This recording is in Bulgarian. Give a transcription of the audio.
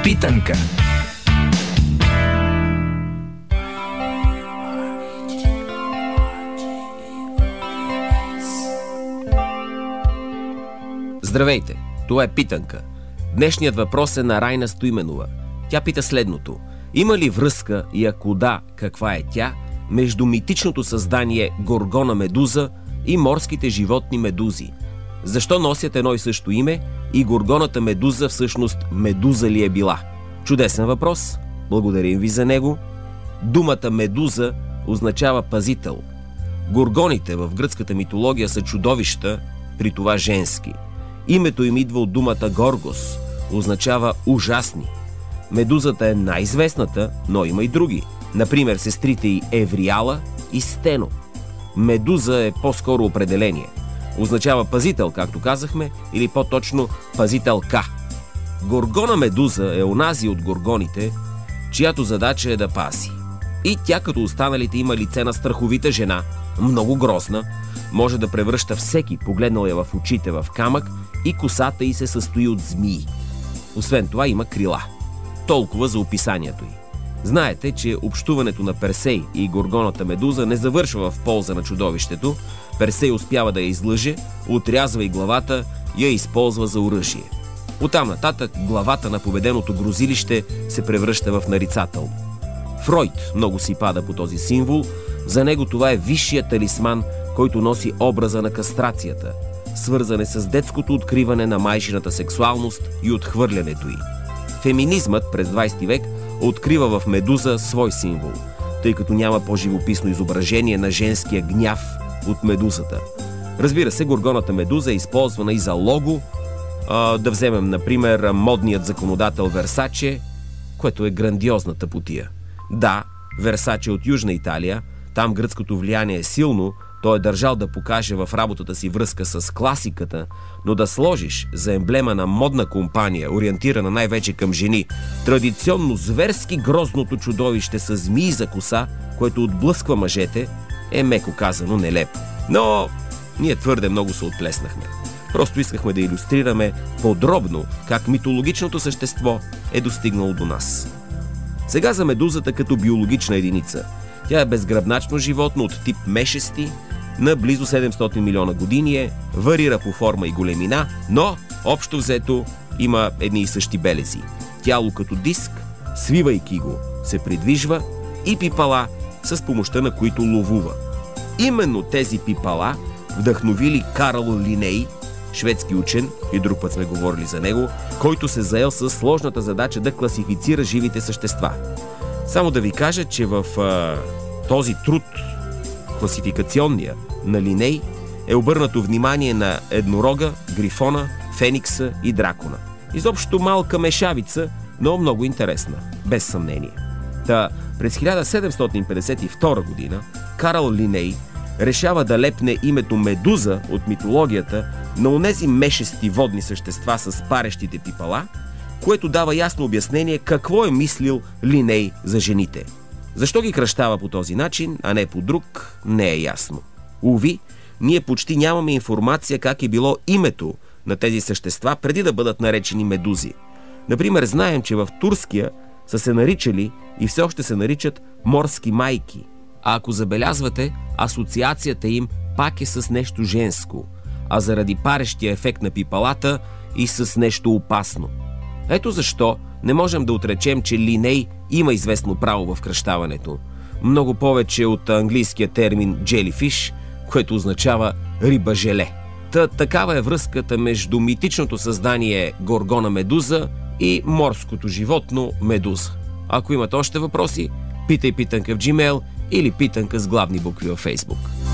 Питанка. Здравейте, това е Питанка. Днешният въпрос е на Райна Стоименова. Тя пита следното: има ли връзка, и ако да, каква е тя, между митичното създание Горгона медуза и морските животни медузи? Защо носят едно и също име и горгоната медуза всъщност медуза ли е била? Чудесен въпрос, благодарим ви за него. Думата медуза означава пазител. Горгоните в гръцката митология са чудовища, при това женски. Името им идва от думата горгос, означава ужасни. Медузата е най-известната, но има и други. Например, сестрите й Евриала и Стено. Медуза е по-скоро определение. Означава пазител, както казахме, или по-точно пазителка. Горгона медуза е онази от горгоните, чиято задача е да пази. И тя, като останалите, има лице на страховита жена, много грозна, може да превръща всеки, погледнал я в очите, в камък, и косата й се състои от змии. Освен това има крила. Толкова за описанието й. Знаете, че общуването на Персей и горгоната медуза не завършва в полза на чудовището. Персей успява да я излъже, отрязва и главата, я използва за оръжие. Оттам нататък главата на победеното грозилище се превръща в нарицателно. Фройд много си пада по този символ. За него това е висшият талисман, който носи образа на кастрацията, свързане с детското откриване на майчината сексуалност и отхвърлянето й. Феминизмът през 20 век открива в медуза свой символ, тъй като няма по-живописно изображение на женския гняв от медузата. Разбира се, горгоната медуза е използвана и за лого. Да вземем, например, модният законодател Версаче, което е грандиозна тъпотия. Да, Версаче от Южна Италия, там гръцкото влияние е силно, той е държал да покаже в работата си връзка с класиката, но да сложиш за емблема на модна компания, ориентирана най-вече към жени, традиционно зверски грозното чудовище с змии за коса, което отблъсква мъжете, е меко казано нелепо. Но ние твърде много се отплеснахме. Просто искахме да илюстрираме подробно как митологичното същество е достигнало до нас. Сега за медузата като биологична единица. Тя е безгръбначно животно от тип мешести, на близо 700 милиона години варира по форма и големина, но общо взето има едни и същи белези. Тяло като диск, свивайки го, се придвижва, и пипала, с помощта на които ловува. Именно тези пипала вдъхновили Карл Линей, шведски учен, и друг път сме говорили за него, който се заел с сложната задача да класифицира живите същества. Само да ви кажа, че в този труд, класификационния на Линей, е обърнато внимание на еднорога, грифона, феникса и дракона. Изобщо малка мешавица, но много интересна, без съмнение. През 1752 година Карл Линей решава да лепне името медуза от митологията на онези мешести водни същества с парещите пипала, което дава ясно обяснение какво е мислил Линей за жените. Защо ги кръщава по този начин, а не по друг, не е ясно. Уви, ние почти нямаме информация как е било името на тези същества преди да бъдат наречени медузи. Например, знаем, че в турския са се наричали и все още се наричат морски майки. А ако забелязвате, асоциацията им пак е с нещо женско, а заради парещия ефект на пипалата и с нещо опасно. Ето защо не можем да отречем, че Линей има известно право в кръщаването. Много повече от английския термин jellyfish, което означава риба-желе. Такава е връзката между митичното създание Горгона медуза и морското животно медуза. Ако имате още въпроси, питай Питанка в Gmail или Питанка с главни букви във Facebook.